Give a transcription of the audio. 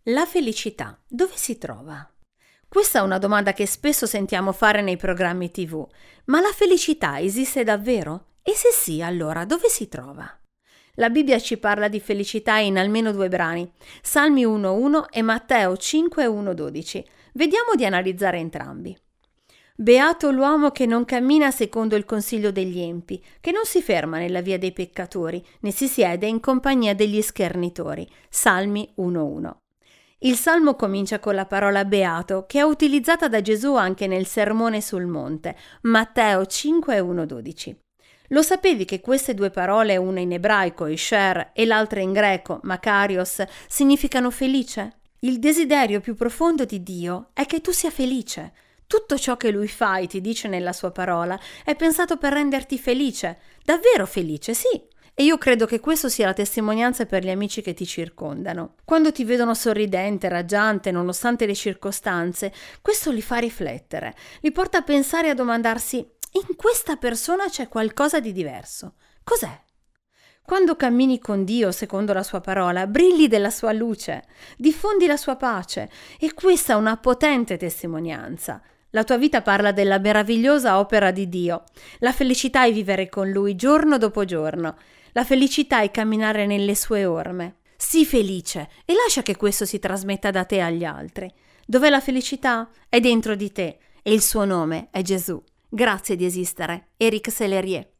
La felicità dove si trova? Questa è una domanda che spesso sentiamo fare nei programmi TV. Ma la felicità esiste davvero? E se sì, allora dove si trova? La Bibbia ci parla di felicità in almeno 2 brani, Salmi 1:1 e Matteo 5:1-12. Vediamo di analizzare entrambi. Beato l'uomo che non cammina secondo il consiglio degli empi, che non si ferma nella via dei peccatori, né si siede in compagnia degli schernitori. Salmi 1:1. Il salmo comincia con la parola beato, che è utilizzata da Gesù anche nel Sermone sul Monte, Matteo 5:1-12. Lo sapevi che queste 2 parole, una in ebraico, Isher, e l'altra in greco, Makarios, significano felice? Il desiderio più profondo di Dio è che tu sia felice. Tutto ciò che Lui fa e ti dice nella sua parola è pensato per renderti felice, davvero felice, sì. E io credo che questo sia la testimonianza per gli amici che ti circondano. Quando ti vedono sorridente, raggiante, nonostante le circostanze, questo li fa riflettere, li porta a pensare e a domandarsi: in questa persona c'è qualcosa di diverso. Cos'è? Quando cammini con Dio secondo la sua parola, brilli della sua luce, diffondi la sua pace, e questa è una potente testimonianza. La tua vita parla della meravigliosa opera di Dio. La felicità è vivere con Lui giorno dopo giorno. La felicità è camminare nelle sue orme. Sii felice e lascia che questo si trasmetta da te agli altri. Dov'è la felicità? È dentro di te e il suo nome è Gesù. Grazie di esistere. Eric Sellerier.